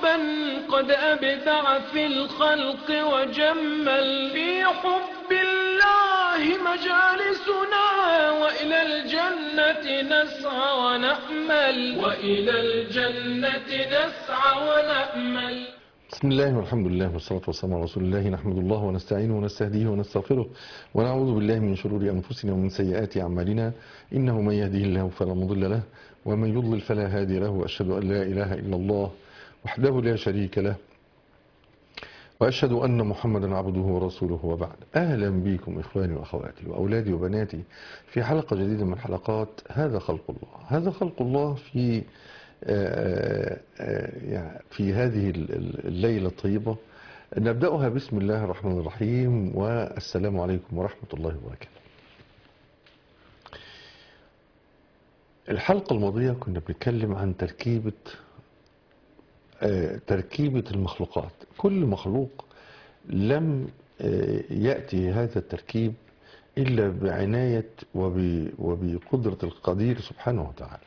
ربا قد أبدع في الخلق وجمل. في حب الله مجالسنا وإلى الجنة نسعى ونأمل، وإلى الجنة نسعى ونأمل. بسم الله والحمد لله والصلاة والسلام على رسول الله. نحمد الله ونستعينه ونستهديه ونستغفره ونعوذ بالله من شرور أنفسنا ومن سيئات أعمالنا. إنه من يهده الله فلا مضل له ومن يضلل فلا هادي له. وأشهد أن لا إله إلا الله وحده لا شريك له، وأشهد أن محمدا عبده ورسوله. وبعد، أهلا بكم إخواني وأخواتي وأولادي وبناتي في حلقة جديدة من حلقات هذا خلق الله. هذا خلق الله في هذه الليلة الطيبة نبدأها بسم الله الرحمن الرحيم، والسلام عليكم ورحمة الله وبركاته. الحلقة الماضية كنا بنتكلم عن تركيبة المخلوقات. كل مخلوق لم يأتي هذا التركيب إلا بعناية وبقدرة القدير سبحانه وتعالى.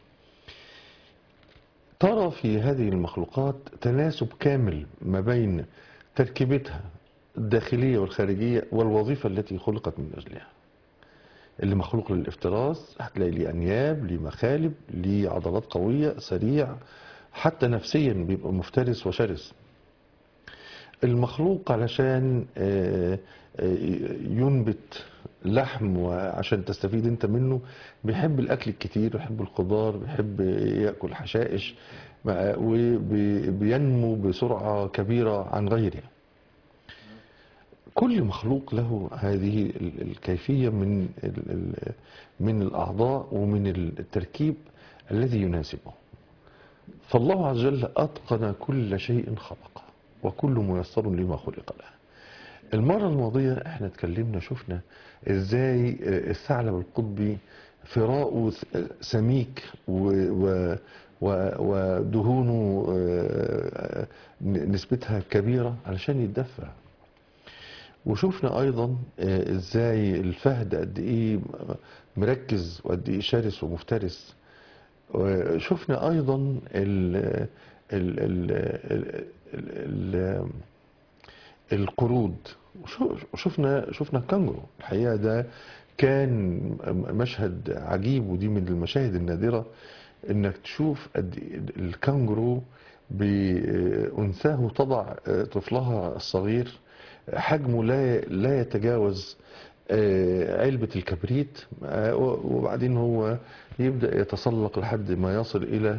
ترى في هذه المخلوقات تناسب كامل ما بين تركيبتها الداخلية والخارجية والوظيفة التي خلقت من أجلها. اللي مخلوق للافتراس هتلاقي ليه أنياب، ليه مخالب، ليه عضلات قوية، سريع، حتى نفسيا بيبقى مفترس وشرس. المخلوق علشان ينبت لحم وعشان تستفيد انت منه بيحب الاكل الكتير، بيحب الخضار، بيحب ياكل حشائش، وبينمو بسرعه كبيره عن غيره. كل مخلوق له هذه الكيفيه من الاعضاء ومن التركيب الذي يناسبه. فالله عز وجل اتقن كل شيء خلقه وكل ميسر لما خلق له. المرة الماضية احنا اتكلمنا، شفنا ازاي الثعلب القطبي فراءه سميك ودهونه نسبتها كبيرة علشان يتدفى. وشفنا ايضا ازاي الفهد قد ايه مركز وقد ايه شرس ومفترس. وشفنا ايضا القرود، وشفنا الكانجرو. الحقيقة ده كان مشهد عجيب، ودي من المشاهد النادرة انك تشوف قد الكانجرو بأنثاه تضع طفلها الصغير حجمه لا يتجاوز علبة الكبريت، وبعدين هو يبدأ يتسلق لحد ما يصل إلى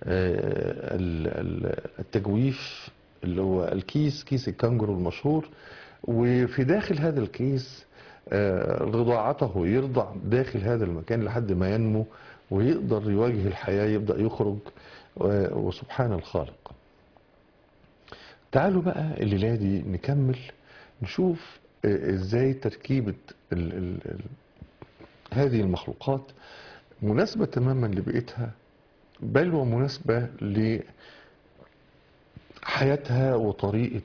التجويف اللي هو كيس الكانجرو المشهور. وفي داخل هذا الكيس رضاعته يرضع داخل هذا المكان لحد ما ينمو ويقدر يواجه الحياة، يبدأ يخرج. وسبحان الخالق. تعالوا بقى الليلة دي نكمل نشوف ازاي تركيبة هذه المخلوقات مناسبة تماما لبيئتها، بل ومناسبة لحياتها وطريقة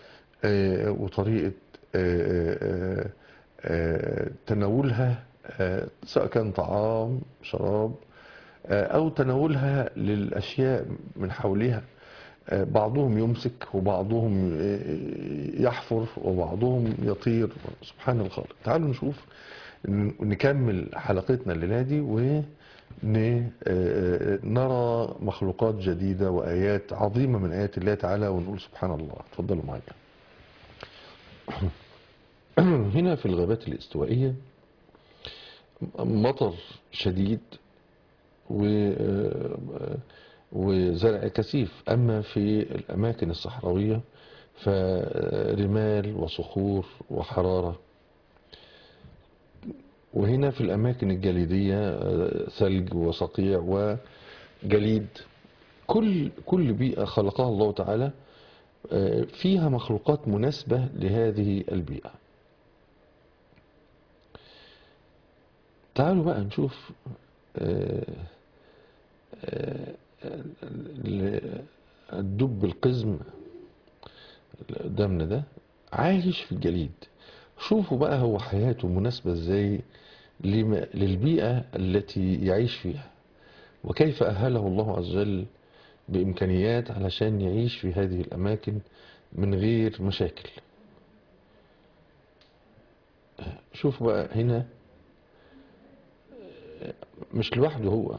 تناولها، سواء كان طعام شراب أو تناولها للأشياء من حولها. بعضهم يمسك وبعضهم يحفر وبعضهم يطير. سبحان الخالق. تعالوا نشوف، نكمل حلقتنا الليلة دي ونرى مخلوقات جديدة وآيات عظيمة من آيات الله تعالى ونقول سبحان الله. اتفضلوا معايا. هنا في الغابات الاستوائية مطر شديد وزرع كثيف، أما في الأماكن الصحراوية فرمال وصخور وحرارة. وهنا في الأماكن الجليدية ثلج وصقيع وجليد. كل بيئة خلقها الله تعالى فيها مخلوقات مناسبة لهذه البيئة. تعالوا بقى نشوف الدب القزم اللي قدامنا ده عايش في الجليد. شوفوا بقى هو حياته مناسبة ازاي للبيئة التي يعيش فيها، وكيف أهله الله عز وجل بإمكانيات علشان يعيش في هذه الأماكن من غير مشاكل. شوف بقى هنا مش لوحده هو،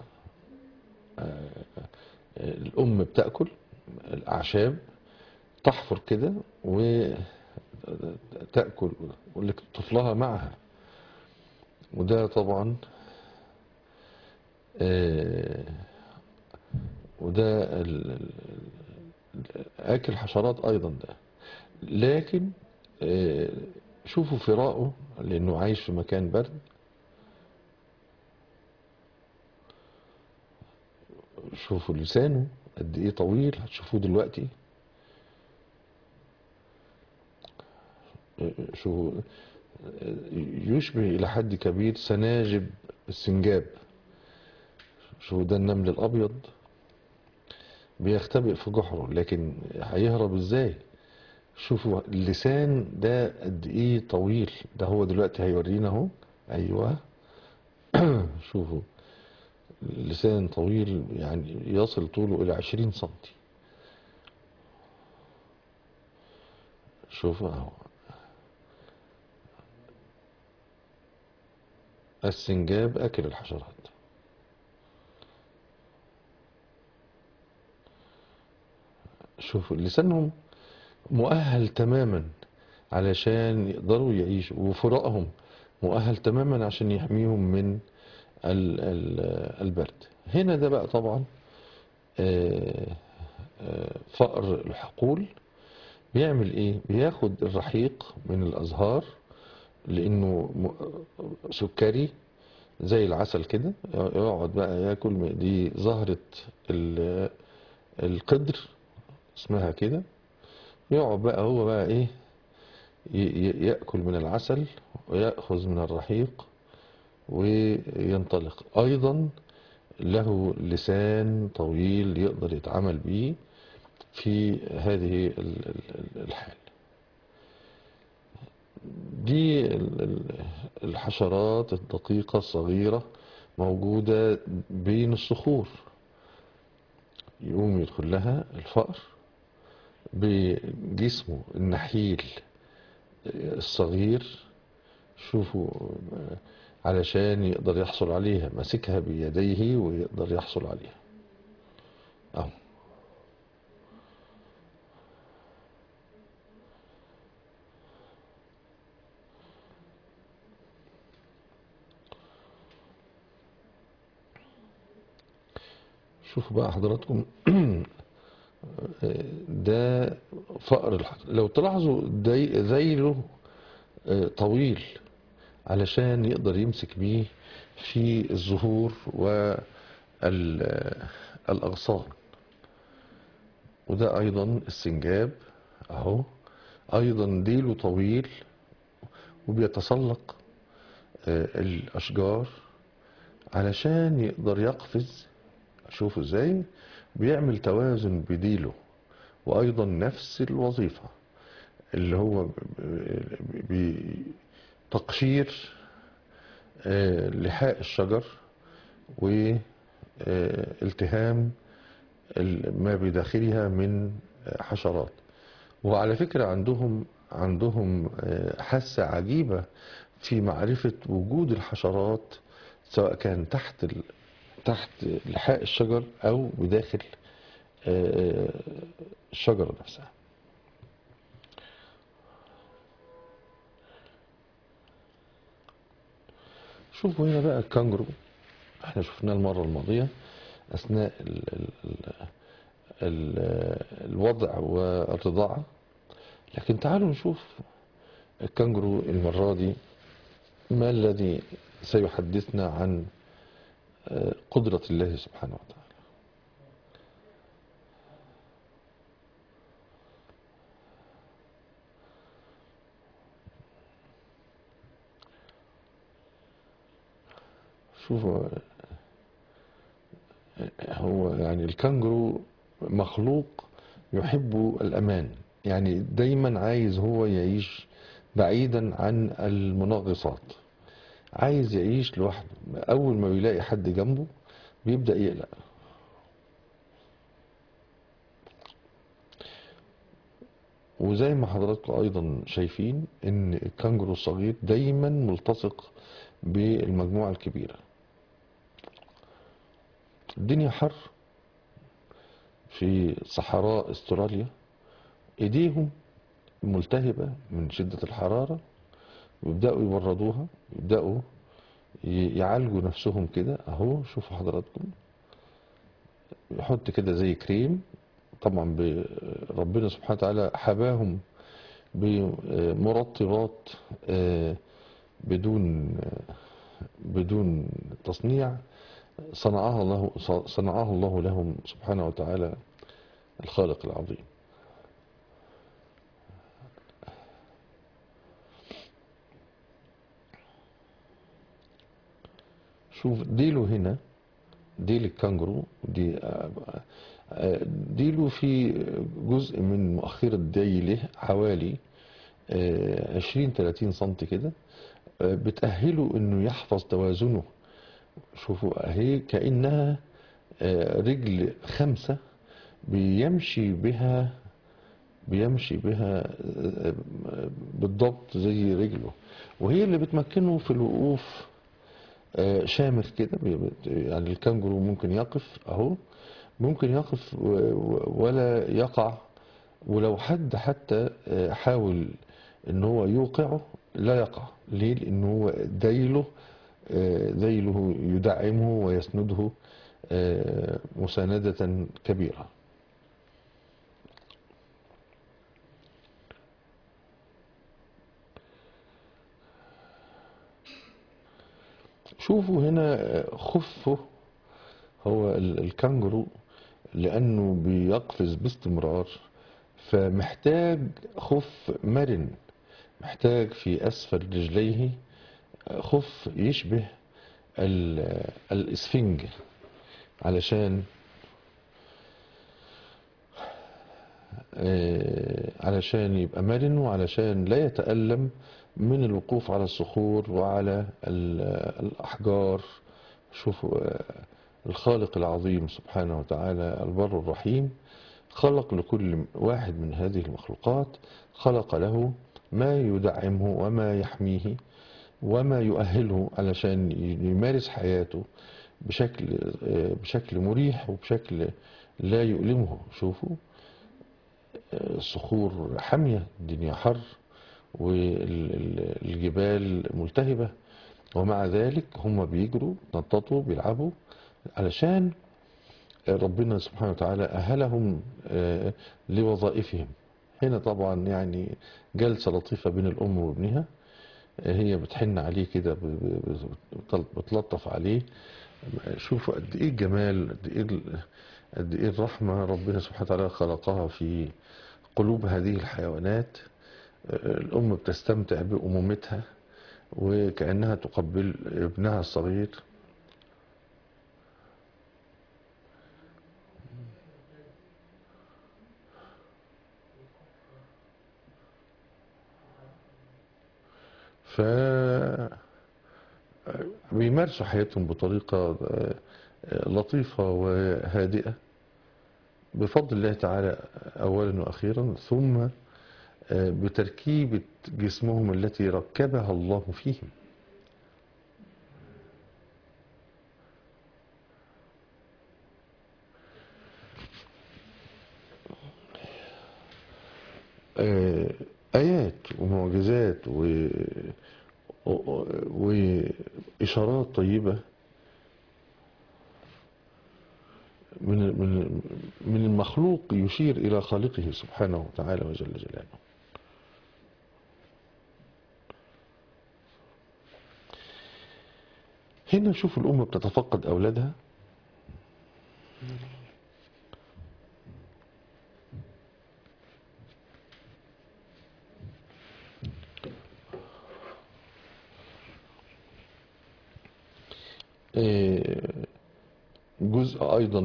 الأم بتأكل الأعشاب، تحفر كده وتأكل طفلها معها. وده طبعا وده أكل حشرات أيضا ده. لكن شوفوا فراقه لأنه عايش في مكان برد. شوفوا لسانه قد إيه طويل، هتشوفوه دلوقتي. شوفوا يشبه إلى حد كبير سناجب السنجاب. شوفوا ده النمل الأبيض بيختبئ في جحره، لكن هيهرب إزاي؟ شوفوا اللسان ده قد إيه طويل، ده هو دلوقتي هيورينا أهو. أيوه. شوفوا لسان طويل يعني يصل طوله إلى 20 سنتي. شوفوا أهو السنجاب أكل الحشرات. شوفوا لسانهم مؤهل تماما علشان يقدروا يعيشوا، وفراقهم مؤهل تماما عشان يحميهم من البرد. هنا ده بقى طبعا فأر الحقول بيعمل ايه؟ بياخد الرحيق من الازهار لانه سكري زي العسل كده، يقعد بقى ياكل. دي زهرة القدر اسمها كده. يقعد بقى هو بقى ايه، يأكل من العسل ويأخذ من الرحيق وينطلق. ايضا له لسان طويل يقدر يتعامل به في هذه الحال. دي الحشرات الدقيقة الصغيرة موجودة بين الصخور. يقوم يدخل لها الفأر بجسمه النحيل الصغير. شوفوا علشان يقدر يحصل عليها، ماسكها بيديه ويقدر يحصل عليها اهو. شوفوا بقى حضراتكم. ده فأر لو تلاحظوا ذيله طويل علشان يقدر يمسك بيه في الزهور والأغصان. وده أيضا السنجاب أهو، أيضا ديله طويل وبيتسلق الأشجار علشان يقدر يقفز. شوفوا ازاي بيعمل توازن بديله. وأيضا نفس الوظيفة اللي هو بتقشير لحاء الشجر والتهام ما بداخلها من حشرات. وعلى فكرة عندهم حاسة عجيبة في معرفة وجود الحشرات، سواء كان تحت لحاء الشجر أو بداخل الشجرة نفسها. شوفوا هنا بقى الكانجرو، احنا شفناه المرة الماضية أثناء الوضع والرضاعة. لكن تعالوا نشوف الكانجرو المرة دي ما الذي سيحدثنا عن قدرة الله سبحانه وتعالى. شوفوا هو يعني الكانجرو مخلوق يحب الأمان، يعني دايما عايز هو يعيش بعيدا عن المنغصات، عايز يعيش لوحده. أول ما بيلاقي حد جنبه بيبدأ يقلق. وزي ما حضراتكم ايضا شايفين ان الكانجرو الصغير دايما ملتصق بالمجموعة الكبيرة. الدنيا حر في صحراء استراليا، ايديهم ملتهبة من شدة الحرارة، ويبدأوا يبردوها، يبدأوا يعالجوا نفسهم كده اهو. شوفوا حضراتكم، يحط كده زي كريم. طبعا ربنا سبحانه وتعالى حباهم بمرطبات بدون تصنيع، صنعها الله لهم سبحانه وتعالى الخالق العظيم. شوف ديله هنا، ديل الكانجرو دي ديله في جزء من مؤخرة ديله حوالي 20-30 سنتي كده، بتأهله انه يحفظ توازنه. شوفوا اهي كأنها رجل 5 بيمشي بها بالضبط زي رجله، وهي اللي بتمكنه في الوقوف شامخ كده. يعني الكانجرو ممكن يقف اهو، ممكن يقف ولا يقع، ولو حد حتى حاول ان هو يوقعه لا يقع. ليه؟ لان هو ذيله يدعمه ويسنده مساندة كبيرة. شوفوا هنا خفه. هو الكانجرو لأنه بيقفز باستمرار، فمحتاج خف مرن، محتاج في أسفل رجليه خف يشبه الإسفنج، علشان يبقى مرن، وعلشان لا يتألم من الوقوف على الصخور وعلى الأحجار. شوفوا الخالق العظيم سبحانه وتعالى البر الرحيم خلق لكل واحد من هذه المخلوقات، خلق له ما يدعمه وما يحميه وما يؤهله علشان يمارس حياته بشكل مريح وبشكل لا يؤلمه. شوفوا الصخور حامية، الدنيا حر، والجبال ملتهبة، ومع ذلك هم بيجروا نططوا بيلعبوا علشان ربنا سبحانه وتعالى أهلهم لوظائفهم. هنا طبعا يعني جلسة لطيفة بين الأم وابنها، هي بتحن عليه كده، بتلطف عليه. شوفوا قد ايه الجمال، قد ايه الرحمة ربنا سبحانه وتعالى خلقها في قلوب هذه الحيوانات. الأم بتستمتع بأمومتها وكأنها تقبل ابنها الصغير. ف بيمارسوا حياتهم بطريقة لطيفة وهادئة بفضل الله تعالى أولا وأخيرا، ثم بتركيبة جسمهم التي ركبها الله فيهم. آيات ومعجزات وإشارات طيبة من المخلوق يشير إلى خالقه سبحانه وتعالى وجل جلاله. هنا نشوف الأم بتتفقد أولادها، جزء أيضا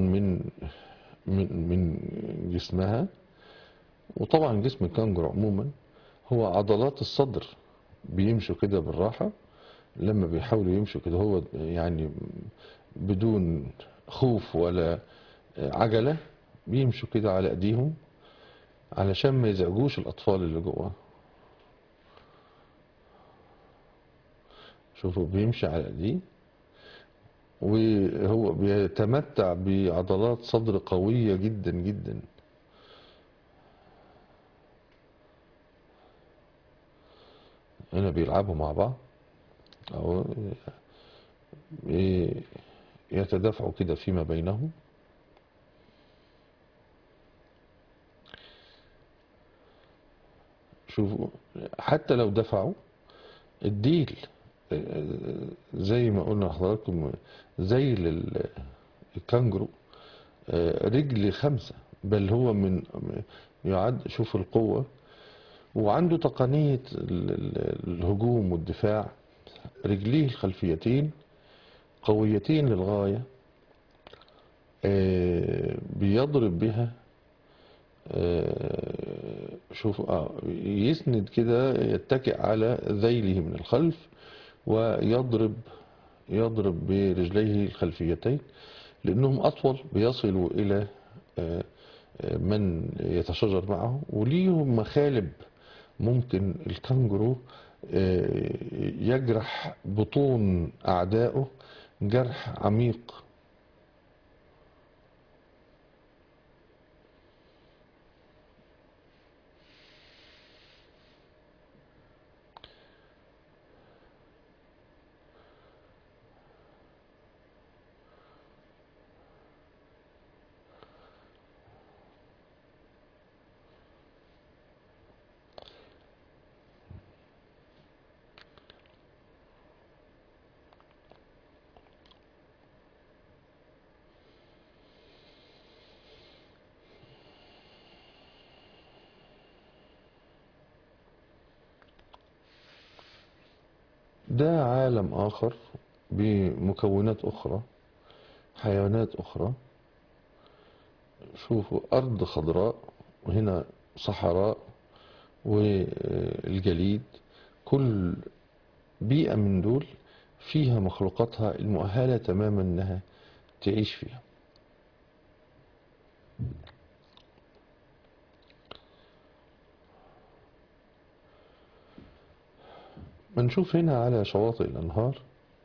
من جسمها. وطبعا جسم الكنجر عموما هو عضلات الصدر بيمشوا كده بالراحة، لما بيحاولوا يمشوا كده هو يعني بدون خوف ولا عجلة، بيمشوا كده على ايديهم علشان ما يزعجوش الأطفال اللي جوه. شوفوا بيمشي على دي، وهو بيتمتع بعضلات صدر قوية جدا جدا. هنا بيلعبوا مع بعض، أو يتدافعوا كده فيما بينهم. شوفوا حتى لو دفعوا الديل، زي ما قلنا لحضراتكم، زي الكانجرو، رجل 5، بل هو من يعد، شوف القوة، وعنده تقنية الهجوم والدفاع. رجليه الخلفيتين قويتين للغاية، بيضرب بها. شوف يسند كده، يتكئ على ذيله من الخلف، يضرب برجليه الخلفيتين، لأنهم أطول، بيصلوا إلى من يتشاجر معه، وليهم مخالب. ممكن الكانجرو يجرح بطون أعدائه جرح عميق. ده عالم آخر بمكونات أخرى، حيوانات أخرى. شوفوا أرض خضراء، وهنا صحراء والجليد. كل بيئة من دول فيها مخلوقاتها المؤهلة تماما أنها تعيش فيها. بنشوف هنا على شواطئ الأنهار،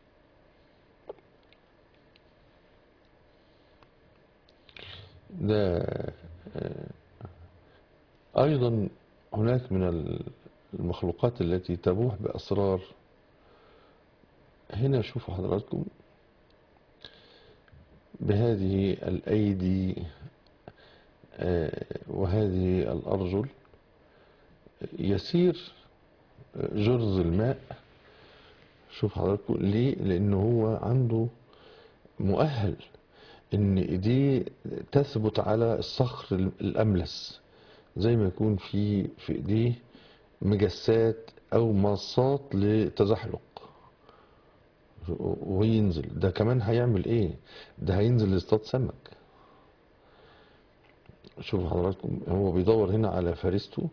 ده أيضا هناك من المخلوقات التي تبوح بأسرار. هنا شوفوا حضراتكم بهذه الأيدي وهذه الأرجل يسير جرز الماء. شوف حضراتكم ليه؟ لأنه هو عنده مؤهل إن إيديه تثبت على الصخر الأملس، زي ما يكون في إيديه مجسات أو مصات لتزحلق وينزل. ده كمان هيعمل إيه؟ ده هينزل يصطاد سمك. شوف حضراتكم هو بيدور هنا على فريسته،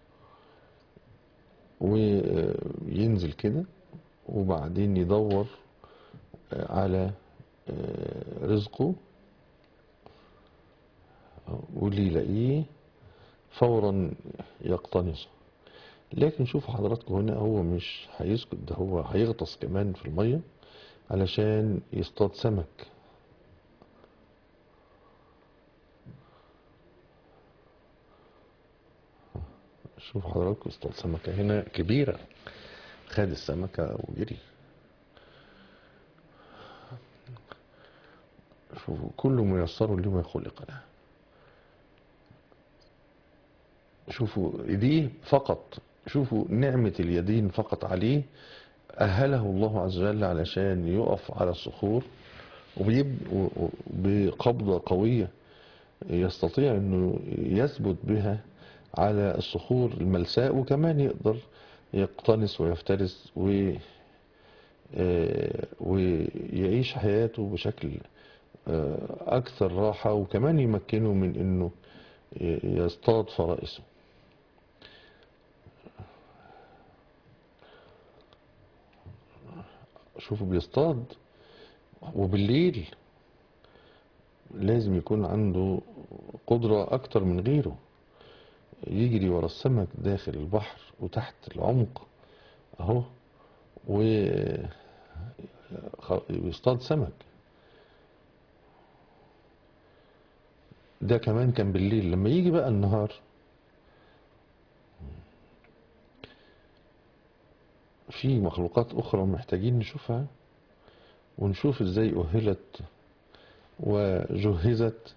وينزل كده، وبعدين يدور على رزقه، واللي يلاقيه فورا يقتنصه. لكن شوفوا حضراتكم هنا هو مش هيسكت، ده هو هيغطس كمان في المية علشان يصطاد سمك. شوفوا حضراتكم اصطاد سمكة هنا كبيرة، خد السمكة وجري. شوفوا كل ميسر لما خلق له. شوفوا ايديه فقط، شوفوا نعمة اليدين فقط عليه أهله الله عز وجل علشان يقف على الصخور، وبقبضة قوية يستطيع انه يثبت بها على الصخور الملساء، وكمان يقدر يقتنص ويفترس ويعيش حياته بشكل أكثر راحة، وكمان يمكنه من انه يصطاد فرائسه. شوفوا بيصطاد، وبالليل لازم يكون عنده قدرة أكتر من غيره. يجري ورا السمك داخل البحر وتحت العمق اهو، ويصطاد سمك. ده كمان كان بالليل. لما يجي بقى النهار في مخلوقات أخرى محتاجين نشوفها، ونشوف ازاي أهلت وجهزت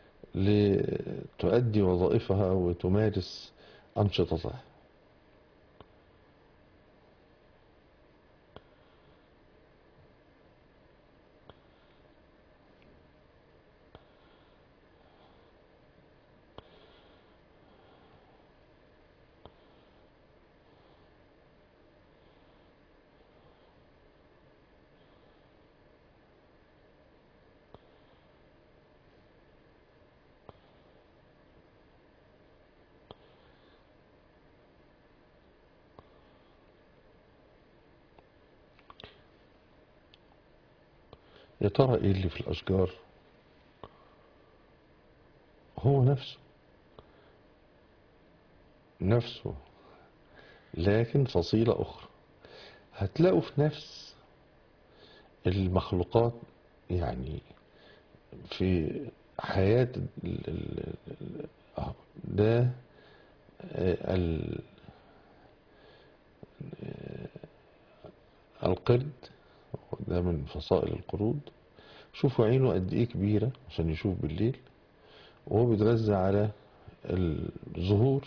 لتؤدي وظائفها وتمارس أنشطتها. يا ترى ايه اللي في الأشجار؟ هو نفسه لكن فصيلة أخرى. هتلاقوا في نفس المخلوقات، يعني في حياة ده ال- القرد، ده من فصائل القرود. شوفوا عينه قد ايه كبيرة عشان يشوف بالليل، وهو بيتغذى على الزهور.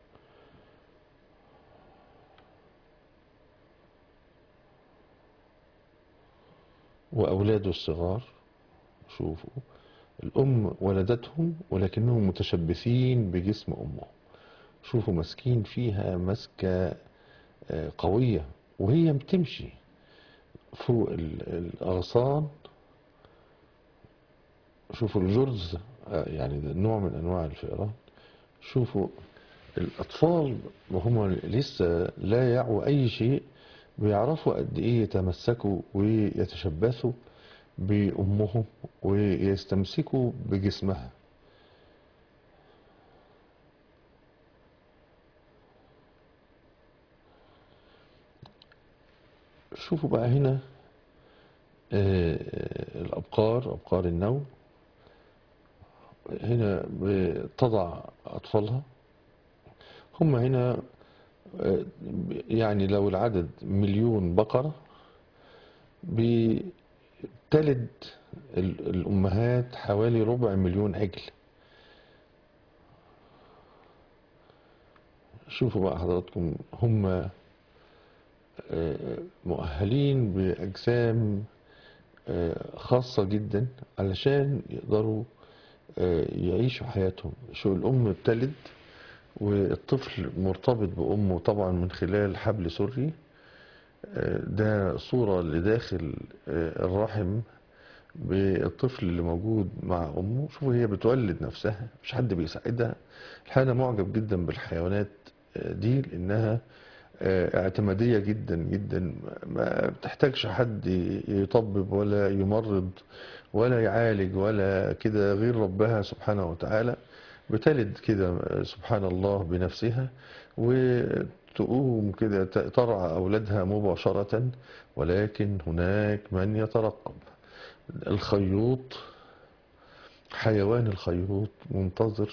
وأولاده الصغار، شوفوا الأم ولدتهم ولكنهم متشبثين بجسم أمهم. شوفوا ماسكين فيها مسكة قوية، وهي بتمشي فوق الأغصان. شوفوا الجرز، يعني ده نوع من أنواع الفئران. شوفوا الأطفال وهم لسه لا يعوا أي شيء، بيعرفوا قد إيه يتمسكوا ويتشبثوا بأمهم ويستمسكوا بجسمها. شوفوا بقى هنا الأبقار، أبقار النوم، هنا بتضع أطفالها. هم هنا يعني لو العدد 1,000,000 بقرة، بتلد الأمهات حوالي 250,000 عجل. شوفوا بقى حضراتكم، هم مؤهلين بأجسام خاصة جدا علشان يقدروا يعيشوا حياتهم. شو الأم بتلد والطفل مرتبط بأمه طبعا من خلال حبل سري. ده صورة لداخل الرحم بالطفل اللي موجود مع أمه. شوفوا هي بتولد نفسها، مش حد بيساعدها. الحقيقة أنا معجب جدا بالحيوانات دي، لأنها اعتمادية جدا جدا، ما بتحتاجش حد يطبب ولا يمرض ولا يعالج ولا كده، غير ربها سبحانه وتعالى. بتلد كده سبحان الله بنفسها، وتقوم كده ترعى أولادها مباشرة. ولكن هناك من يترقب. الخيوط، حيوان الخيوط منتظر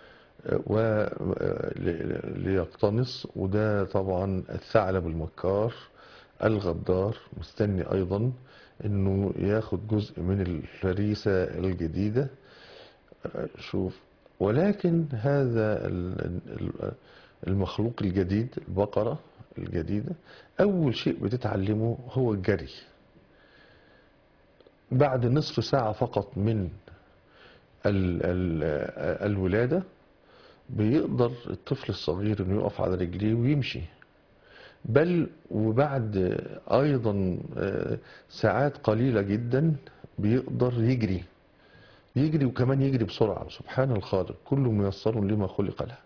ليقتنص. وده طبعا الثعلب المكار الغدار مستني أيضا أنه ياخد جزء من الفريسة الجديدة. شوف، ولكن هذا المخلوق الجديد، البقرة الجديدة، أول شيء بتتعلمه هو الجري. بعد نصف ساعة فقط من الولادة بيقدر الطفل الصغير انه يقف على رجليه ويمشي. بل وبعد ايضا ساعات قليلة جدا بيقدر يجري وكمان يجري بسرعة. سبحان الخالق، كل ميسر لما خلق له،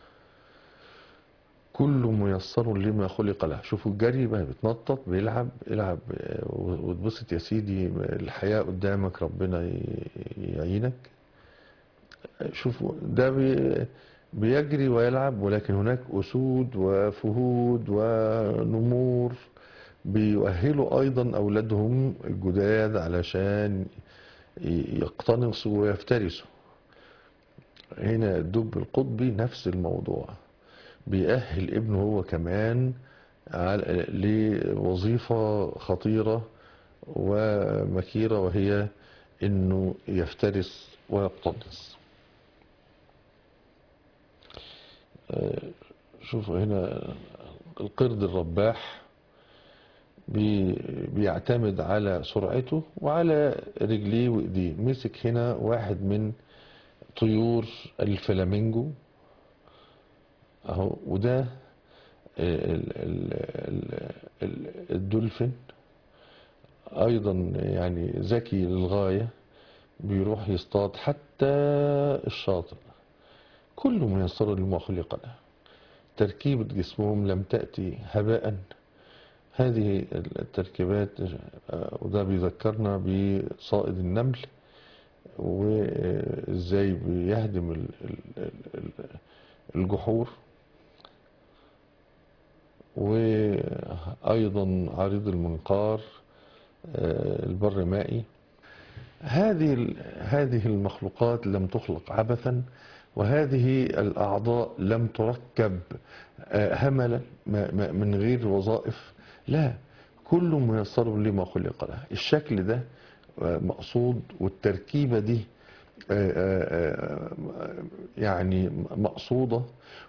كل ميسر لما خلق له. شوفوا الجري بقى، بتنطط بيلعب، العب وتبسط يا سيدي، الحياة قدامك، ربنا يعينك. شوفوا ده بيجري ويلعب، ولكن هناك أسود وفهود ونمور بيؤهلوا أيضا أولادهم الجداد علشان يقتنصوا ويفترسوا. هنا الدب القطبي نفس الموضوع، بيأهل ابنه هو كمان لوظيفة خطيرة ومكيرة، وهي انه يفترس ويقتنص. شوفوا هنا القرد الرباح بيعتمد على سرعته وعلى رجليه وايديه. مسك هنا واحد من طيور الفلامينجو اهو، وده الدولفين ايضا يعني ذكي للغاية، بيروح يصطاد حتى الشاطئ. كل ميسر لما خلق له. تركيبة جسمهم لم تأتي هباء. هذه التركيبات، وده بيذكرنا بصائد النمل وازاي بيهدم الجحور، وأيضا عريض المنقار البر مائي. هذه المخلوقات لم تخلق عبثا، وهذه الأعضاء لم تركب هملا من غير وظائف. لا، كل ميسر لما خلق له. الشكل ده مقصود، والتركيبة دي يعني مقصودة،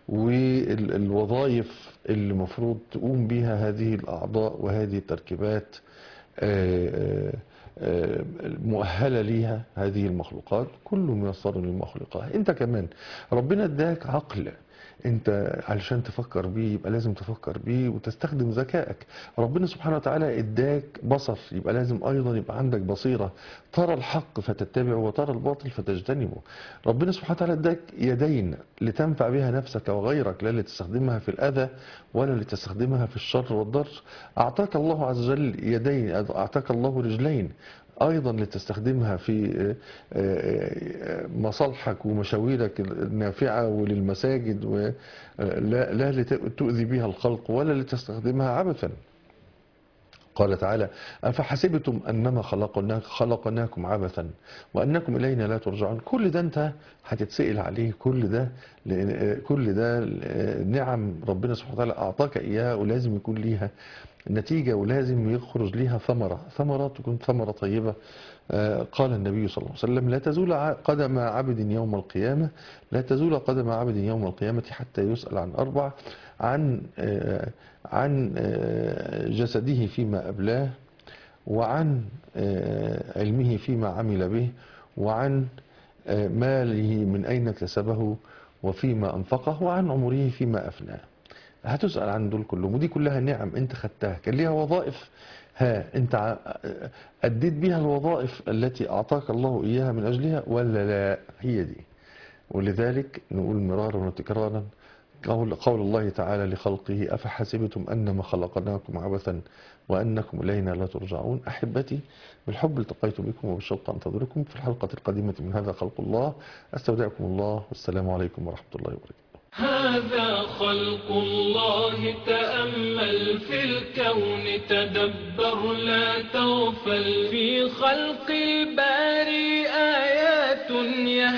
والوظائف اللي المفروض تقوم بها هذه الأعضاء وهذه التركيبات مؤهلة ليها هذه المخلوقات. كل ميسر لما خلق له. انت كمان ربنا اداك عقل، انت علشان تفكر بيه يبقى لازم تفكر بيه وتستخدم ذكائك. ربنا سبحانه وتعالى اداك بصر، يبقى لازم ايضا يبقى عندك بصيرة، ترى الحق فتتبعه وترى الباطل فتجتنبه. ربنا سبحانه وتعالى اداك يدين لتنفع بها نفسك وغيرك، لا لتستخدمها في الاذى ولا لتستخدمها في الشر والضر. اعطاك الله عز وجل يدين، اعطاك الله رجلين ايضا لتستخدمها في مصالحك ومشاويرك النافعة وللمساجد، لا لتؤذي بها الخلق ولا لتستخدمها عبثا. قال تعالى: أفحسبتم أنما خلقناكم عبثا وأنكم إلينا لا ترجعون. كل ده أنت هتتسئل عليه، كل ده نعم ربنا سبحانه وتعالى أعطاك إياها، ولازم يكون ليها نتيجة ولازم يخرج ليها ثمرة تكون ثمرة طيبة. قال النبي صلى الله عليه وسلم: لا تزول قدم عبد يوم القيامة، لا تزول قدم عبد يوم القيامة حتى يسأل عن أربع: عن جسده فيما أبلاه، وعن علمه فيما عمل به، وعن ماله من أين اكتسبه وفيما أنفقه، وعن عمره فيما أفناه. هتسأل عن دول كلهم، ودي كلها نعم انت خدتها، كان ليها وظائف. انت أديت بيها الوظائف التي أعطاك الله إياها من أجلها ولا لا؟ هي دي. ولذلك نقول مرارا وتكرارا قول الله تعالى لخلقه: أفحسبتم أنما خلقناكم عبثا وأنكم إلينا لا ترجعون. أحبتي، بالحب التقيت بكم وبالشوق أنتظركم في الحلقة القادمة من هذا خلق الله. أستودعكم الله، والسلام عليكم ورحمة الله وبركاته. هذا خلق الله، تأمل في الكون، تدبر لا تغفل، في خلق الباري آيات